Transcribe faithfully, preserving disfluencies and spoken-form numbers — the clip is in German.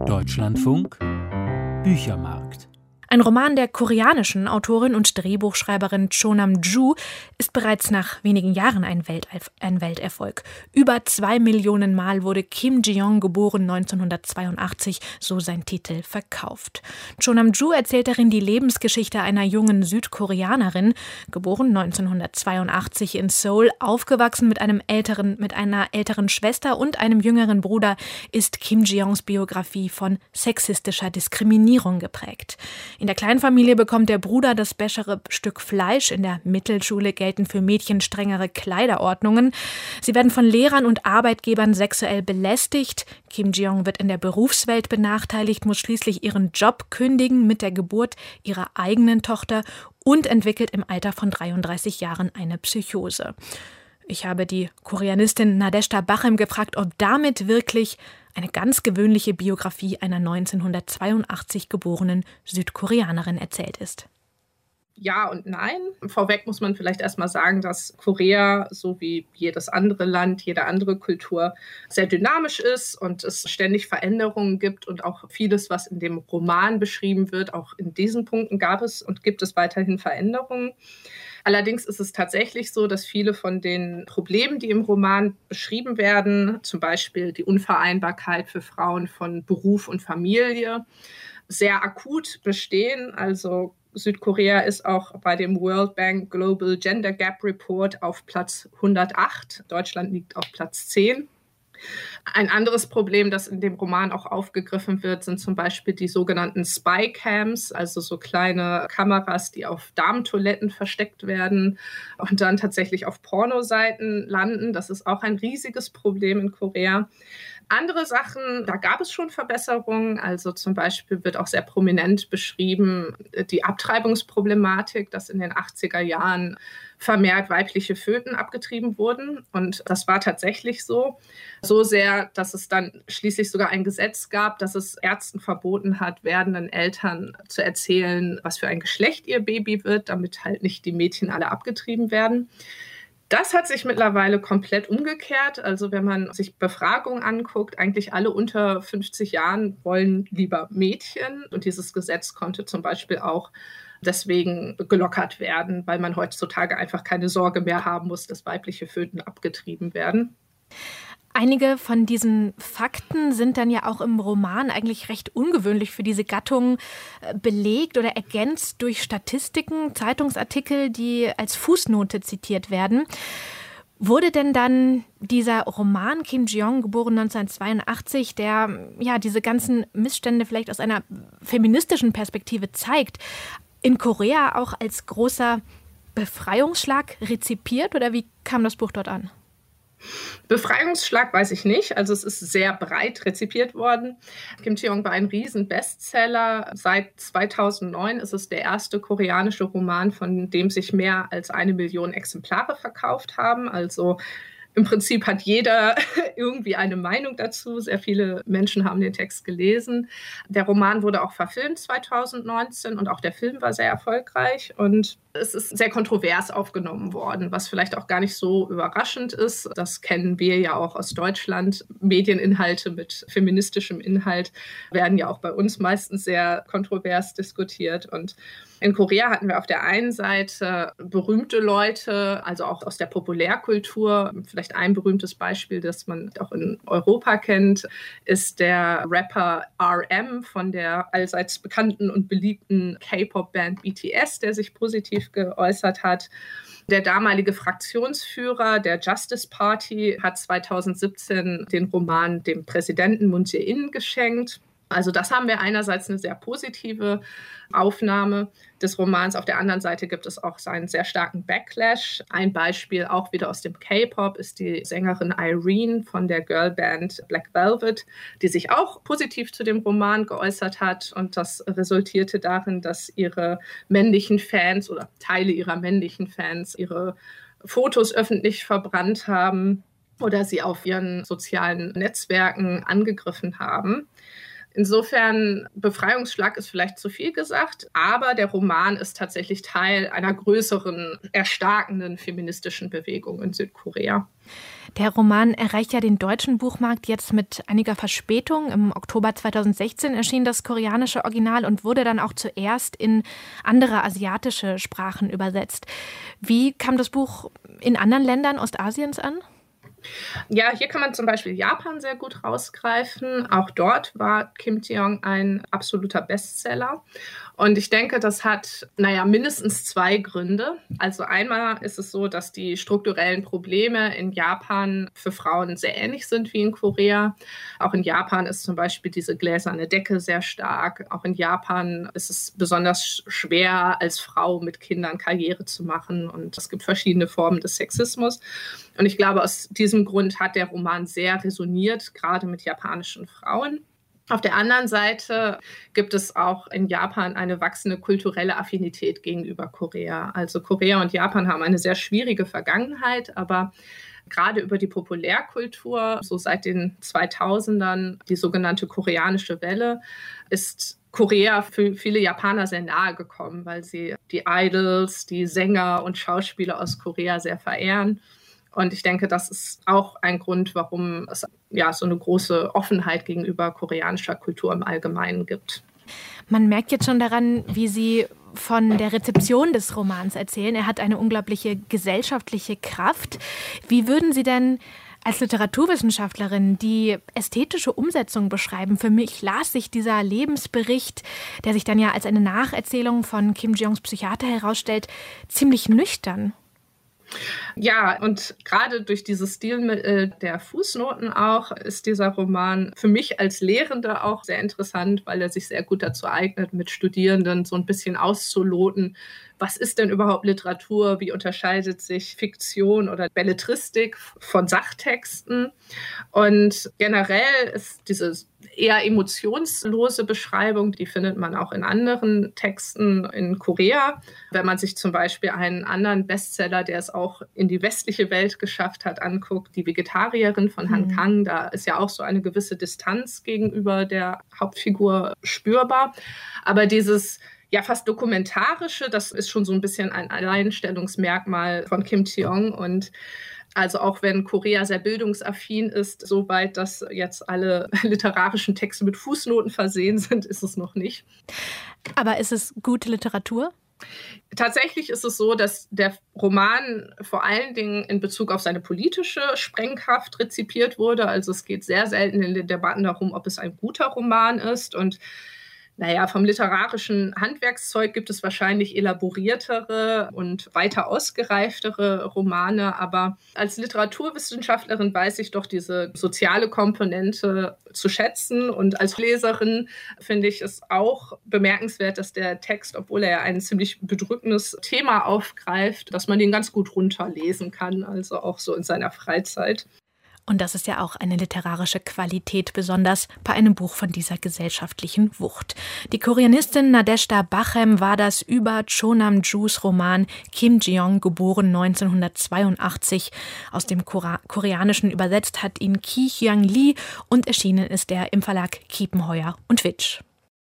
Deutschlandfunk Büchermarkt. Ein Roman der koreanischen Autorin und Drehbuchschreiberin Cho Nam-ju ist bereits nach wenigen Jahren ein, Welterf- ein Welterfolg. Über zwei Millionen Mal wurde Kim Ji-young, geboren neunzehnhundertzweiundachtzig, so sein Titel, verkauft. Cho Nam-ju erzählt darin die Lebensgeschichte einer jungen Südkoreanerin, geboren neunzehnhundertzweiundachtzig in Seoul, aufgewachsen mit einem älteren, mit einer älteren Schwester und einem jüngeren Bruder, ist Kim Ji-youngs Biografie von sexistischer Diskriminierung geprägt. In der Kleinfamilie bekommt der Bruder das bessere Stück Fleisch. In der Mittelschule gelten für Mädchen strengere Kleiderordnungen. Sie werden von Lehrern und Arbeitgebern sexuell belästigt. Kim Ji-young wird in der Berufswelt benachteiligt, muss schließlich ihren Job kündigen mit der Geburt ihrer eigenen Tochter und entwickelt im Alter von dreiunddreißig Jahren eine Psychose. Ich habe die Koreanistin Nadezhda Bachem gefragt, ob damit wirklich eine ganz gewöhnliche Biografie einer neunzehnhundertzweiundachtzig geborenen Südkoreanerin erzählt ist. Ja und nein. Vorweg muss man vielleicht erstmal sagen, dass Korea, so wie jedes andere Land, jede andere Kultur, sehr dynamisch ist und es ständig Veränderungen gibt und auch vieles, was in dem Roman beschrieben wird, auch in diesen Punkten gab es und gibt es weiterhin Veränderungen. Allerdings ist es tatsächlich so, dass viele von den Problemen, die im Roman beschrieben werden, zum Beispiel die Unvereinbarkeit für Frauen von Beruf und Familie, sehr akut bestehen. Also Südkorea ist auch bei dem World Bank Global Gender Gap Report auf Platz hundertacht. Deutschland liegt auf Platz zehn. Ein anderes Problem, das in dem Roman auch aufgegriffen wird, sind zum Beispiel die sogenannten Spycams, also so kleine Kameras, die auf Damentoiletten versteckt werden und dann tatsächlich auf Pornoseiten landen. Das ist auch ein riesiges Problem in Korea. Andere Sachen, da gab es schon Verbesserungen. Also zum Beispiel wird auch sehr prominent beschrieben die Abtreibungsproblematik, dass in den achtziger Jahren vermehrt weibliche Föten abgetrieben wurden. Und das war tatsächlich so. So sehr, dass es dann schließlich sogar ein Gesetz gab, das es Ärzten verboten hat, werdenden Eltern zu erzählen, was für ein Geschlecht ihr Baby wird, damit halt nicht die Mädchen alle abgetrieben werden. Das hat sich mittlerweile komplett umgekehrt. Also wenn man sich Befragungen anguckt, eigentlich alle unter fünfzig Jahren wollen lieber Mädchen. Und dieses Gesetz konnte zum Beispiel auch deswegen gelockert werden, weil man heutzutage einfach keine Sorge mehr haben muss, dass weibliche Föten abgetrieben werden. Einige von diesen Fakten sind dann ja auch im Roman eigentlich recht ungewöhnlich für diese Gattung belegt oder ergänzt durch Statistiken, Zeitungsartikel, die als Fußnote zitiert werden. Wurde denn dann dieser Roman Kim Ji-young, geboren neunzehnhundertzweiundachtzig, der ja diese ganzen Missstände vielleicht aus einer feministischen Perspektive zeigt, in Korea auch als großer Befreiungsschlag rezipiert oder wie kam das Buch dort an? Befreiungsschlag weiß ich nicht. Also es ist sehr breit rezipiert worden. Kim Ji-young war ein Riesen-Bestseller. Seit zweitausendneun ist es der erste koreanische Roman, von dem sich mehr als eine Million Exemplare verkauft haben. Also im Prinzip hat jeder irgendwie eine Meinung dazu. Sehr viele Menschen haben den Text gelesen. Der Roman wurde auch verfilmt zweitausendneunzehn und auch der Film war sehr erfolgreich. Und es ist sehr kontrovers aufgenommen worden, was vielleicht auch gar nicht so überraschend ist. Das kennen wir ja auch aus Deutschland. Medieninhalte mit feministischem Inhalt werden ja auch bei uns meistens sehr kontrovers diskutiert. Und in Korea hatten wir auf der einen Seite berühmte Leute, also auch aus der Populärkultur. Vielleicht ein berühmtes Beispiel, das man auch in Europa kennt, ist der Rapper R M von der allseits bekannten und beliebten K-Pop-Band B T S, der sich positiv geäußert hat. Der damalige Fraktionsführer der Justice Party hat zweitausendsiebzehn den Roman dem Präsidenten Moon Jae-in geschenkt. Also das haben wir einerseits eine sehr positive Aufnahme des Romans. Auf der anderen Seite gibt es auch einen sehr starken Backlash. Ein Beispiel auch wieder aus dem K-Pop ist die Sängerin Irene von der Girlband Black Velvet, die sich auch positiv zu dem Roman geäußert hat. Und das resultierte darin, dass ihre männlichen Fans oder Teile ihrer männlichen Fans ihre Fotos öffentlich verbrannt haben oder sie auf ihren sozialen Netzwerken angegriffen haben. Insofern, Befreiungsschlag ist vielleicht zu viel gesagt, aber der Roman ist tatsächlich Teil einer größeren, erstarkenden feministischen Bewegung in Südkorea. Der Roman erreicht ja den deutschen Buchmarkt jetzt mit einiger Verspätung. Im Oktober zweitausendsechzehn erschien das koreanische Original und wurde dann auch zuerst in andere asiatische Sprachen übersetzt. Wie kam das Buch in anderen Ländern Ostasiens an? Ja, hier kann man zum Beispiel Japan sehr gut rausgreifen. Auch dort war Kim Ji-young ein absoluter Bestseller. Und ich denke, das hat, naja, mindestens zwei Gründe. Also einmal ist es so, dass die strukturellen Probleme in Japan für Frauen sehr ähnlich sind wie in Korea. Auch in Japan ist zum Beispiel diese gläserne Decke sehr stark. Auch in Japan ist es besonders schwer, als Frau mit Kindern Karriere zu machen. Und es gibt verschiedene Formen des Sexismus. Und ich glaube, aus diesem Grund hat der Roman sehr resoniert, gerade mit japanischen Frauen. Auf der anderen Seite gibt es auch in Japan eine wachsende kulturelle Affinität gegenüber Korea. Also Korea und Japan haben eine sehr schwierige Vergangenheit, aber gerade über die Populärkultur, so seit den zweitausendern, die sogenannte koreanische Welle, ist Korea für viele Japaner sehr nahe gekommen, weil sie die Idols, die Sänger und Schauspieler aus Korea sehr verehren. Und ich denke, das ist auch ein Grund, warum es ja so eine große Offenheit gegenüber koreanischer Kultur im Allgemeinen gibt. Man merkt jetzt schon daran, wie Sie von der Rezeption des Romans erzählen. Er hat eine unglaubliche gesellschaftliche Kraft. Wie würden Sie denn als Literaturwissenschaftlerin die ästhetische Umsetzung beschreiben? Für mich las sich dieser Lebensbericht, der sich dann ja als eine Nacherzählung von Kim Ji-youngs Psychiater herausstellt, ziemlich nüchtern. Ja, und gerade durch dieses Stilmittel der Fußnoten auch ist dieser Roman für mich als Lehrende auch sehr interessant, weil er sich sehr gut dazu eignet, mit Studierenden so ein bisschen auszuloten, was ist denn überhaupt Literatur, wie unterscheidet sich Fiktion oder Belletristik von Sachtexten. Und generell ist diese eher emotionslose Beschreibung, die findet man auch in anderen Texten in Korea. Wenn man sich zum Beispiel einen anderen Bestseller, der es auch in die westliche Welt geschafft hat, anguckt, Die Vegetarierin von Han Kang, da ist ja auch so eine gewisse Distanz gegenüber der Hauptfigur spürbar. Aber dieses ja fast dokumentarische, das ist schon so ein bisschen ein Alleinstellungsmerkmal von Kim Ji-young. Und also auch wenn Korea sehr bildungsaffin ist, soweit, dass jetzt alle literarischen Texte mit Fußnoten versehen sind, ist es noch nicht. Aber ist es gute Literatur? Tatsächlich ist es so, dass der Roman vor allen Dingen in Bezug auf seine politische Sprengkraft rezipiert wurde. Also es geht sehr selten in den Debatten darum, ob es ein guter Roman ist. Und naja, vom literarischen Handwerkszeug gibt es wahrscheinlich elaboriertere und weiter ausgereiftere Romane. Aber als Literaturwissenschaftlerin weiß ich doch diese soziale Komponente zu schätzen. Und als Leserin finde ich es auch bemerkenswert, dass der Text, obwohl er ein ziemlich bedrückendes Thema aufgreift, dass man den ganz gut runterlesen kann, also auch so in seiner Freizeit. Und das ist ja auch eine literarische Qualität, besonders bei einem Buch von dieser gesellschaftlichen Wucht. Die Koreanistin Nadezhda Bachem war das über Cho Nam-jus Roman Kim Ji-young, geboren neunzehnhundertzweiundachtzig. Aus dem Koreanischen übersetzt hat ihn Ki Hyang Lee und erschienen ist er im Verlag Kiepenheuer und Witsch.